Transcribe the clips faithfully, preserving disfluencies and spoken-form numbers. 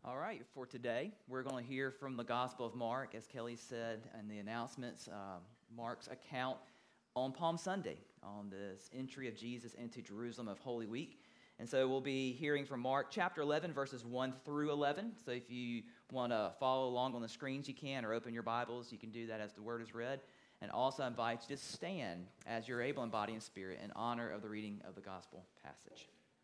All right, for today, we're going to hear from the Gospel of Mark, as Kelly said in the announcements, uh, Mark's account on Palm Sunday, on this entry of Jesus into Jerusalem of Holy Week. And so we'll be hearing from Mark chapter eleven, verses one through eleven. So if you want to follow along on the screens, you can, or open your Bibles, you can do that as the word is read. And also invite you to stand as you're able in body and spirit in honor of the reading of the Gospel passage.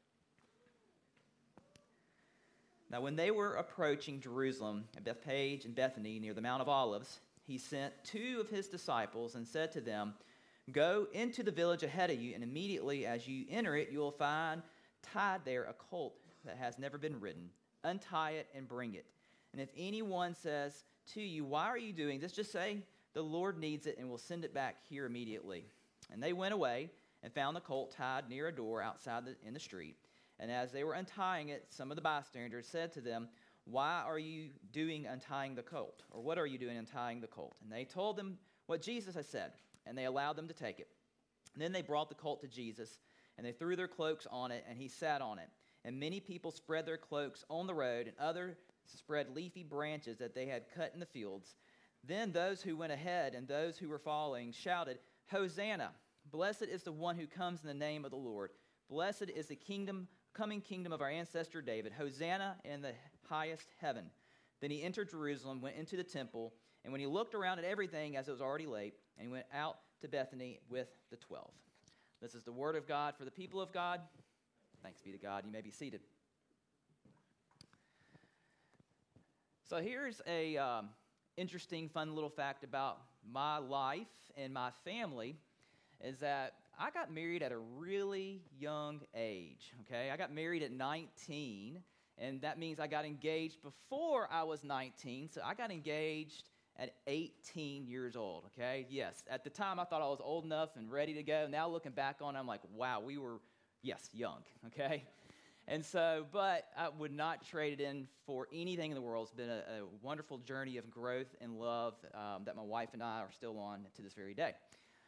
Now, when they were approaching Jerusalem at Bethphage and Bethany near the Mount of Olives, he sent two of his disciples and said to them, "Go into the village ahead of you, and immediately as you enter it, you will find tied there a colt that has never been ridden. Untie it and bring it. And if anyone says to you, 'Why are you doing this?' just say, 'The Lord needs it, and we'll send it back here immediately.'" And they went away and found the colt tied near a door outside the, in the street. And as they were untying it, some of the bystanders said to them, "Why are you doing untying the colt?" Or "What are you doing untying the colt?" And they told them what Jesus had said, and they allowed them to take it. And then they brought the colt to Jesus, and they threw their cloaks on it, and he sat on it. And many people spread their cloaks on the road, and others spread leafy branches that they had cut in the fields. Then those who went ahead and those who were following shouted, "Hosanna! Blessed is the one who comes in the name of the Lord. Blessed is the kingdom coming kingdom of our ancestor David. Hosanna in the highest heaven." Then he entered Jerusalem, went into the temple, and when he looked around at everything as it was already late, and he went out to Bethany with the twelve. This is the word of God for the people of God. Thanks be to God. You may be seated. So here's a um, interesting, fun little fact about my life and my family, is that I got married at a really young age, okay? I got married at nineteen, and that means I got engaged before I was nineteen, so I got engaged at eighteen years old, okay? Yes, at the time I thought I was old enough and ready to go. Now looking back on it, I'm like, wow, we were, yes, young, okay? And so, but I would not trade it in for anything in the world. It's been a, a wonderful journey of growth and love um, that my wife and I are still on to this very day.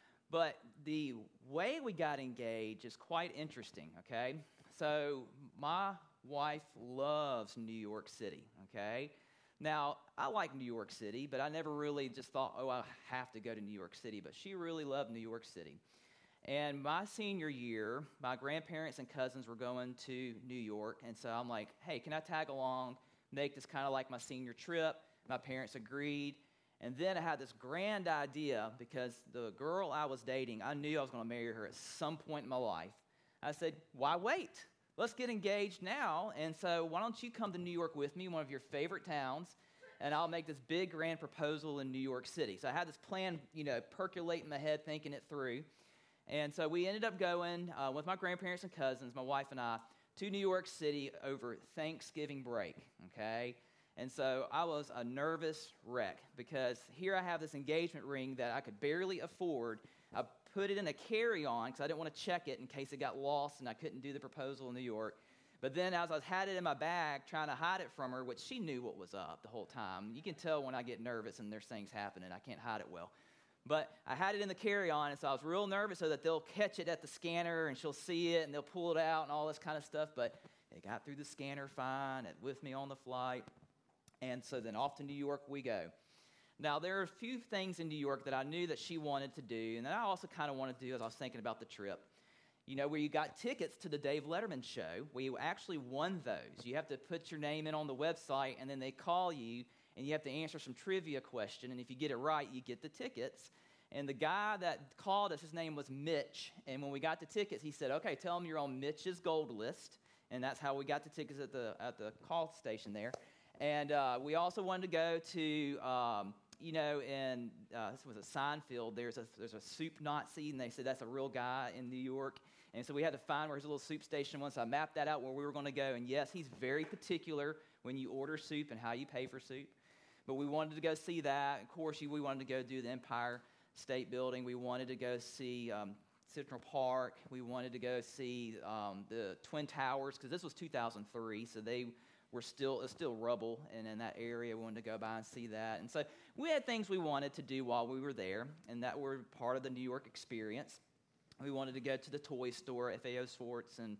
But the way we got engaged is quite interesting, okay? So my wife loves New York City, okay? Now, I like New York City, but I never really just thought, oh, I have to go to New York City. But she really loved New York City. And my senior year, my grandparents and cousins were going to New York, and so I'm like, hey, can I tag along, make this kind of like my senior trip? My parents agreed. And then I had this grand idea because the girl I was dating, I knew I was going to marry her at some point in my life. I said, why wait? Let's get engaged now. And so why don't you come to New York with me, one of your favorite towns, and I'll make this big grand proposal in New York City. So I had this plan, you know, percolate in my head, thinking it through. And so we ended up going uh, with my grandparents and cousins, my wife and I, to New York City over Thanksgiving break, okay? And so I was a nervous wreck because here I have this engagement ring that I could barely afford. I put it in a carry-on because I didn't want to check it in case it got lost and I couldn't do the proposal in New York. But then as I had it in my bag trying to hide it from her, which she knew what was up the whole time. You can tell when I get nervous and there's things happening. I can't hide it well. But I had it in the carry-on, and so I was real nervous so that they'll catch it at the scanner and she'll see it and they'll pull it out and all this kind of stuff. But it got through the scanner fine, it with me on the flight. And so then off to New York we go. Now, there are a few things in New York that I knew that she wanted to do, and that I also kind of wanted to do as I was thinking about the trip. You know, where you got tickets to the Dave Letterman show, we actually won those. You have to put your name in on the website, and then they call you, and you have to answer some trivia question, and if you get it right, you get the tickets. And the guy that called us, his name was Mitch, and when we got the tickets, he said, okay, tell him you're on Mitch's gold list, and that's how we got the tickets at the at the call station there. And uh, we also wanted to go to, um, you know, in, uh, this was a Seinfeld, there's a, there's a soup Nazi, and they said that's a real guy in New York. And so we had to find where his little soup station was. So I mapped that out where we were going to go. And yes, he's very particular when you order soup and how you pay for soup. But we wanted to go see that. Of course, we wanted to go do the Empire State Building. We wanted to go see um, Central Park. We wanted to go see um, the Twin Towers, because this was two thousand three, so they were still, it's still rubble, and in that area, we wanted to go by and see that. And so we had things we wanted to do while we were there, and that were part of the New York experience. We wanted to go to the toy store, F A O Sports, and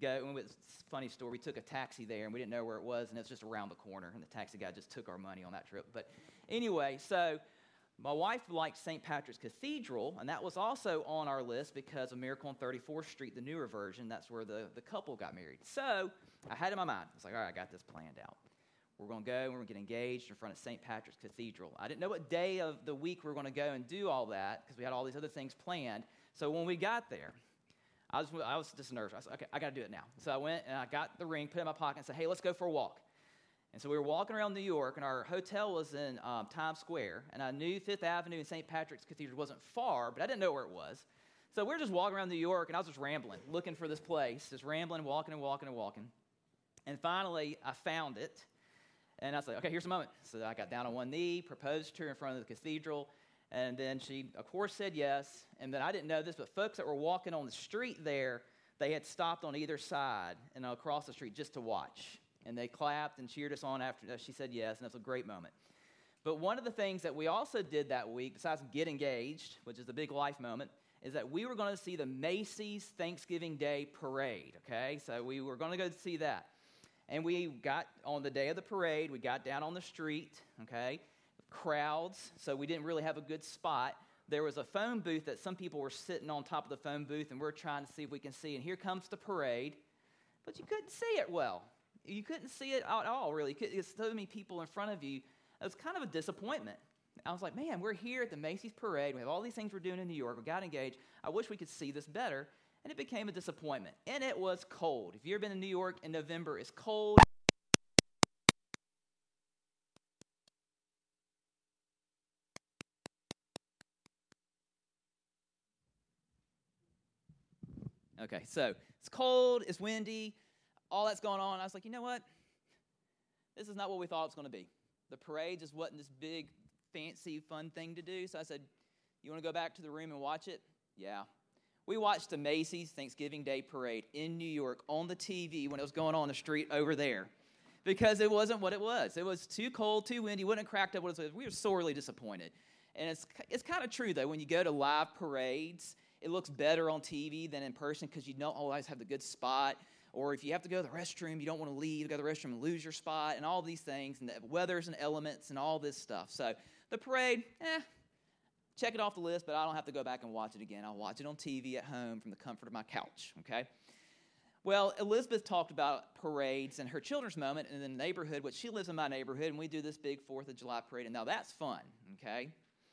go, and it's a funny story, we took a taxi there, and we didn't know where it was, and it was just around the corner, and the taxi guy just took our money on that trip. But anyway, so my wife liked Saint Patrick's Cathedral, and that was also on our list because of Miracle on thirty-fourth Street, the newer version. That's where the, the couple got married. So I had it in my mind. I was like, all right, I got this planned out. We're going to go, and we're going to get engaged in front of Saint Patrick's Cathedral. I didn't know what day of the week we were going to go and do all that because we had all these other things planned. So when we got there, I was, I was just nervous. I was like, okay, I got to do it now. So I went, and I got the ring, put it in my pocket, and said, hey, let's go for a walk. And so we were walking around New York, and our hotel was in um, Times Square, and I knew Fifth Avenue and Saint Patrick's Cathedral wasn't far, but I didn't know where it was. So we were just walking around New York, and I was just rambling, looking for this place, just rambling, walking and walking and walking. And finally, I found it, and I was like, okay, here's the moment. So I got down on one knee, proposed to her in front of the cathedral, and then she, of course, said yes. And then I didn't know this, but folks that were walking on the street there, they had stopped on either side and across the street just to watch. And they clapped and cheered us on after she said yes, and it was a great moment. But one of the things that we also did that week, besides get engaged, which is a big life moment, is that we were going to see the Macy's Thanksgiving Day Parade, okay? So we were going to go see that. And we got, on the day of the parade, we got down on the street, okay? Crowds, so we didn't really have a good spot. There was a phone booth that some people were sitting on top of the phone booth, and we're trying to see if we can see. And here comes the parade, but you couldn't see it well. You couldn't see it at all, really. There's so many people in front of you. It was kind of a disappointment. I was like, man, we're here at the Macy's Parade. We have all these things we're doing in New York. We got engaged. I wish we could see this better. And it became a disappointment. And it was cold. If you've ever been to New York in November, it's cold. Okay, so it's cold, it's windy, all that's going on. I was like, you know what? This is not what we thought it was going to be. The parade just wasn't this big, fancy, fun thing to do. So I said, you want to go back to the room and watch it? Yeah. We watched the Macy's Thanksgiving Day Parade in New York on the T V when it was going on the street over there because it wasn't what it was. It was too cold, too windy, wouldn't have cracked up what it was. We were sorely disappointed. And it's, it's kind of true, though, when you go to live parades, it looks better on T V than in person because you don't always have the good spot. Or if you have to go to the restroom, you don't want to leave, go to the restroom and lose your spot and all these things, and the weathers and elements and all this stuff. So the parade, eh, check it off the list, but I don't have to go back and watch it again. I'll watch it on T V at home from the comfort of my couch, okay? Well, Elizabeth talked about parades and her children's moment in the neighborhood, which she lives in my neighborhood, and we do this big fourth of July parade, and now that's fun, okay?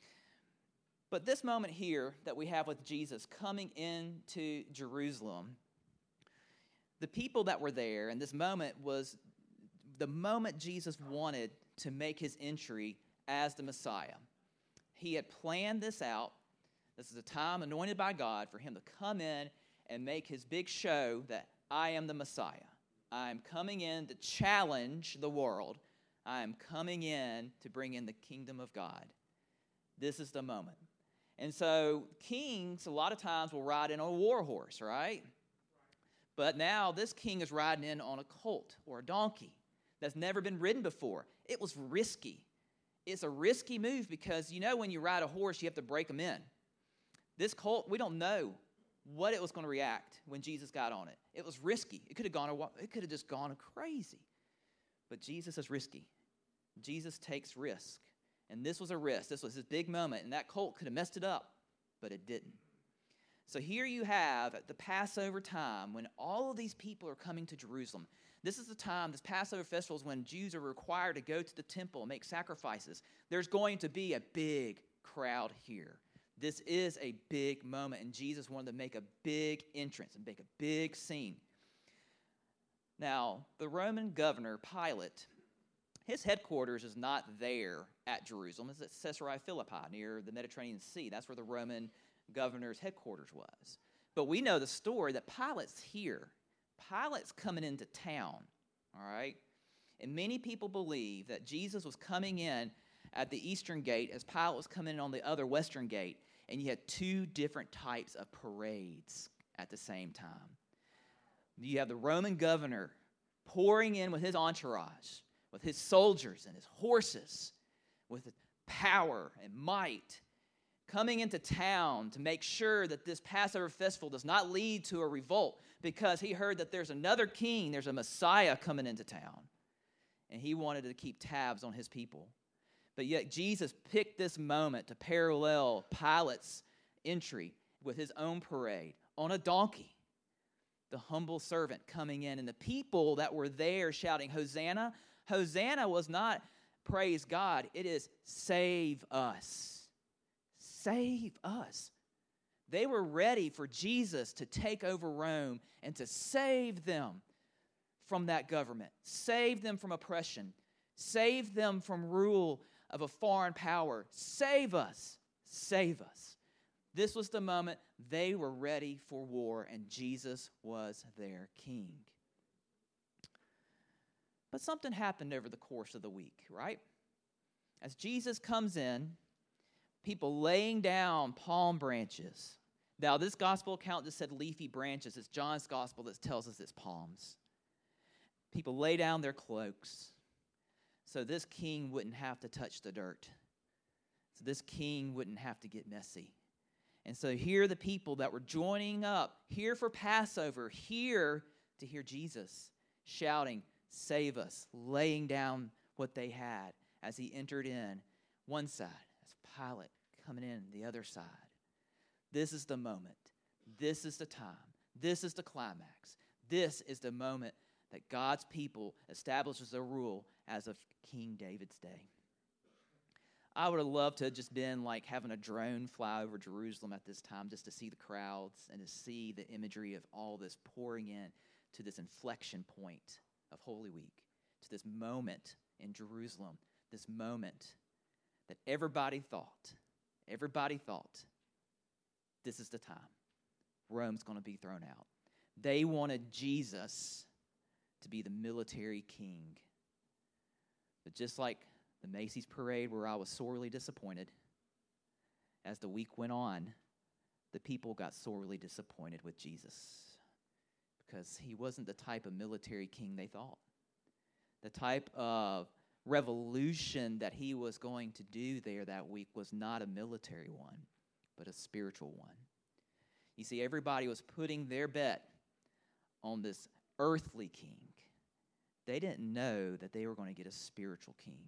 But this moment here that we have with Jesus coming into Jerusalem, the people that were there, and this moment was the moment Jesus wanted to make his entry as the Messiah. He had planned this out. This is a time anointed by God for him to come in and make his big show that I am the Messiah. I am coming in to challenge the world. I am coming in to bring in the kingdom of God. This is the moment. And so kings a lot of times will ride in on a war horse, right? But now this king is riding in on a colt or a donkey that's never been ridden before. It was risky. It's a risky move because, you know, when you ride a horse, you have to break them in. This colt, we don't know what it was going to react when Jesus got on it. It was risky. It could have gone. It could have just gone crazy. But Jesus is risky. Jesus takes risk. And this was a risk. This was his big moment. And that colt could have messed it up, but it didn't. So here you have at the Passover time when all of these people are coming to Jerusalem. This is the time, this Passover festival is when Jews are required to go to the temple and make sacrifices. There's going to be a big crowd here. This is a big moment, and Jesus wanted to make a big entrance and make a big scene. Now, the Roman governor, Pilate, his headquarters is not there at Jerusalem. It's at Caesarea Philippi near the Mediterranean Sea. That's where the Roman governor's headquarters was. But we know the story that Pilate's here. Pilate's coming into town, all right? And many people believe that Jesus was coming in at the eastern gate as Pilate was coming in on the other western gate, and you had two different types of parades at the same time. You have the Roman governor pouring in with his entourage, with his soldiers and his horses, with power and might, coming into town to make sure that this Passover festival does not lead to a revolt, because he heard that there's another king, there's a Messiah coming into town. And he wanted to keep tabs on his people. But yet Jesus picked this moment to parallel Pilate's entry with his own parade on a donkey. The humble servant coming in, and the people that were there shouting, Hosanna. Hosanna was not praise God. It is save us. Save us. They were ready for Jesus to take over Rome and to save them from that government, save them from oppression, save them from rule of a foreign power. Save us. Save us. This was the moment they were ready for war, and Jesus was their king. But something happened over the course of the week, right? As Jesus comes in, people laying down palm branches. Now, this gospel account just said leafy branches. It's John's gospel that tells us it's palms. People lay down their cloaks so this king wouldn't have to touch the dirt. So this king wouldn't have to get messy. And so here are the people that were joining up, here for Passover, here to hear Jesus shouting, save us, laying down what they had as he entered in one side, as Pilate coming in the other side. This is the moment. This is the time. This is the climax. This is the moment that God's people establishes a rule as of King David's day. I would have loved to have just been like having a drone fly over Jerusalem at this time just to see the crowds and to see the imagery of all this pouring in to this inflection point of Holy Week, to this moment in Jerusalem, this moment that everybody thought, everybody thought, this is the time. Rome's going to be thrown out. They wanted Jesus to be the military king. But just like the Macy's parade where I was sorely disappointed, as the week went on, the people got sorely disappointed with Jesus because he wasn't the type of military king they thought. The type of revolution that he was going to do there that week was not a military one, but a spiritual one. You see, everybody was putting their bet on this earthly king. They didn't know that they were going to get a spiritual king.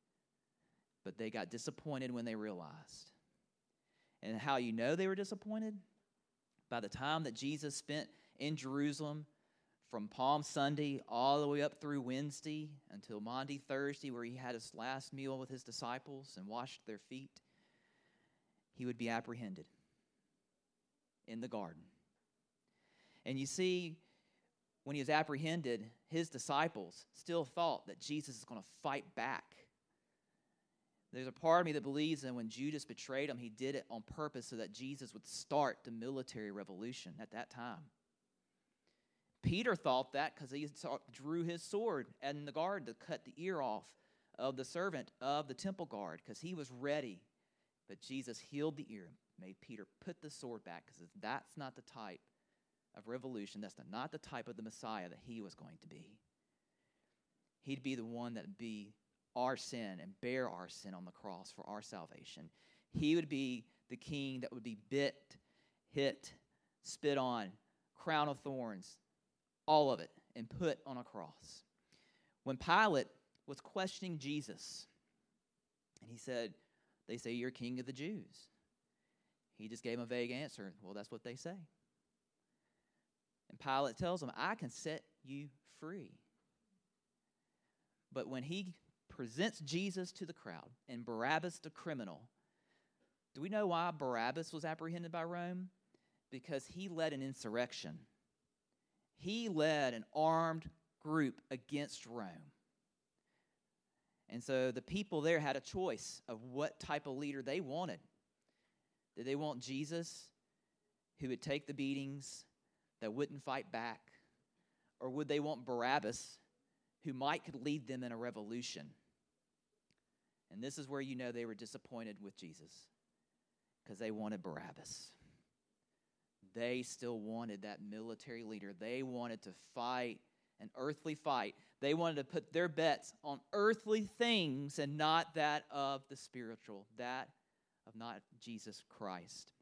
But they got disappointed when they realized. And how you know they were disappointed? By the time that Jesus spent in Jerusalem from Palm Sunday all the way up through Wednesday until Maundy, Thursday, where he had his last meal with his disciples and washed their feet, he would be apprehended in the garden. And you see, when he was apprehended, his disciples still thought that Jesus is going to fight back. There's a part of me that believes that when Judas betrayed him, he did it on purpose so that Jesus would start the military revolution at that time. Peter thought that because he drew his sword in the garden to cut the ear off of the servant of the temple guard because he was ready. But Jesus healed the ear, made Peter put the sword back because that's not the type of revolution. That's not the type of the Messiah that he was going to be. He'd be the one that would be our sin and bear our sin on the cross for our salvation. He would be the king that would be bit, hit, spit on, crown of thorns, all of it, and put on a cross. When Pilate was questioning Jesus, and he said, they say you're king of the Jews. He just gave him a vague answer. Well, that's what they say. And Pilate tells him, I can set you free. But when he presents Jesus to the crowd and Barabbas the criminal, do we know why Barabbas was apprehended by Rome? Because he led an insurrection. He led an armed group against Rome. And so the people there had a choice of what type of leader they wanted. Did they want Jesus, who would take the beatings, that wouldn't fight back? Or would they want Barabbas, who might could lead them in a revolution? And this is where you know they were disappointed with Jesus, because they wanted Barabbas. They still wanted that military leader. They wanted to fight an earthly fight. They wanted to put their bets on earthly things and not that of the spiritual, that of of not Jesus Christ.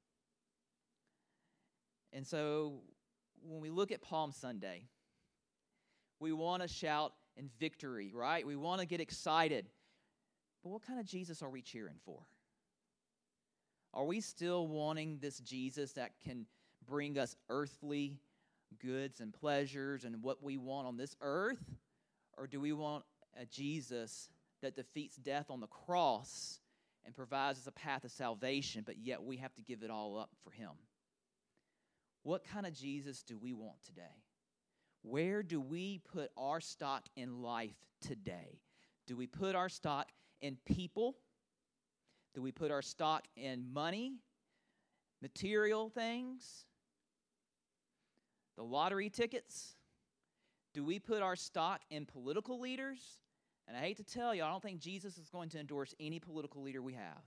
And so when we look at Palm Sunday, we want to shout in victory, right? We want to get excited. But what kind of Jesus are we cheering for? Are we still wanting this Jesus that can bring us earthly goods and pleasures and what we want on this earth? Or do we want a Jesus that defeats death on the cross and provides us a path of salvation, but yet we have to give it all up for him? What kind of Jesus do we want today? Where do we put our stock in life today? Do we put our stock in people? Do we put our stock in money, material things, the lottery tickets? Do we put our stock in political leaders? And I hate to tell you, I don't think Jesus is going to endorse any political leader we have.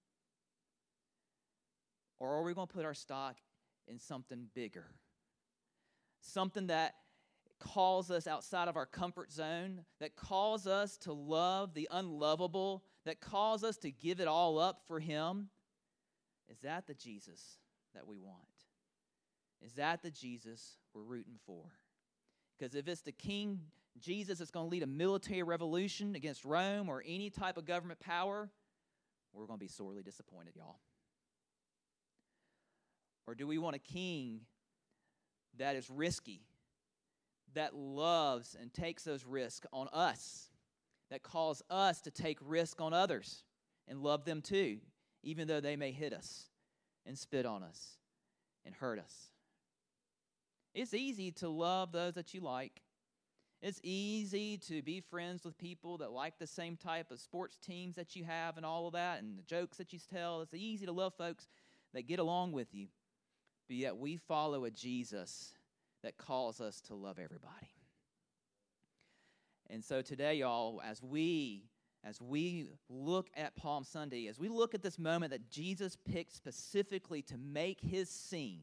Or are we going to put our stock in something bigger? Something that calls us outside of our comfort zone, that calls us to love the unlovable, that calls us to give it all up for him. Is that the Jesus that we want? Is that the Jesus we're rooting for? Because if it's the King Jesus that's going to lead a military revolution against Rome or any type of government power, we're going to be sorely disappointed, y'all. Or do we want a king that is risky, that loves and takes those risks on us, that calls us to take risk on others and love them too, even though they may hit us and spit on us and hurt us? It's easy to love those that you like. It's easy to be friends with people that like the same type of sports teams that you have and all of that and the jokes that you tell. It's easy to love folks that get along with you. But yet we follow a Jesus that calls us to love everybody. And so today, y'all, as we as we look at Palm Sunday, as we look at this moment that Jesus picked specifically to make his scene,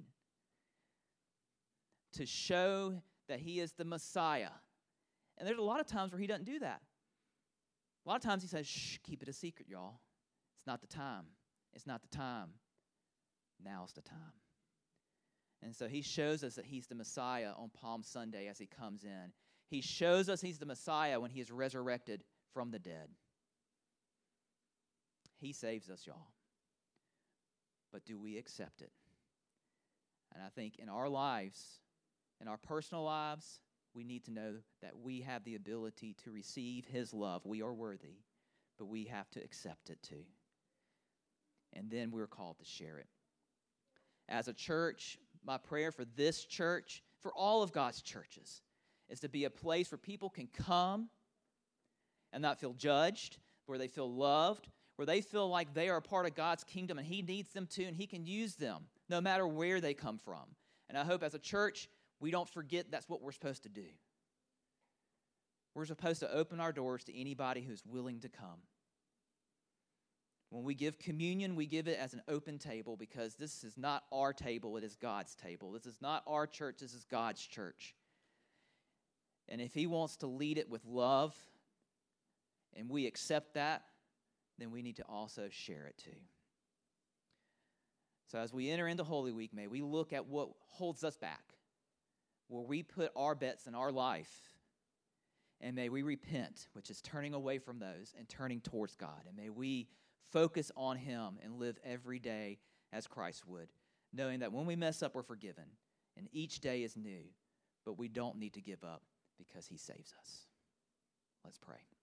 to show that he is the Messiah. And there's a lot of times where he doesn't do that. A lot of times he says, shh, keep it a secret, y'all. It's not the time. It's not the time. Now's the time. And so he shows us that he's the Messiah on Palm Sunday as he comes in. He shows us he's the Messiah when he is resurrected from the dead. He saves us, y'all. But do we accept it? And I think in our lives, in our personal lives, we need to know that we have the ability to receive his love. We are worthy, but we have to accept it too. And then we're called to share it. As a church, my prayer for this church, for all of God's churches, is to be a place where people can come and not feel judged, where they feel loved, where they feel like they are a part of God's kingdom and he needs them too, and he can use them no matter where they come from. And I hope as a church, we don't forget that's what we're supposed to do. We're supposed to open our doors to anybody who's willing to come. When we give communion, we give it as an open table because this is not our table, it is God's table. This is not our church, this is God's church. And if he wants to lead it with love, and we accept that, then we need to also share it too. So as we enter into Holy Week, may we look at what holds us back, where we put our bets in our life, and may we repent, which is turning away from those and turning towards God. And may we focus on him and live every day as Christ would, knowing that when we mess up, we're forgiven, and each day is new, but we don't need to give up because he saves us. Let's pray.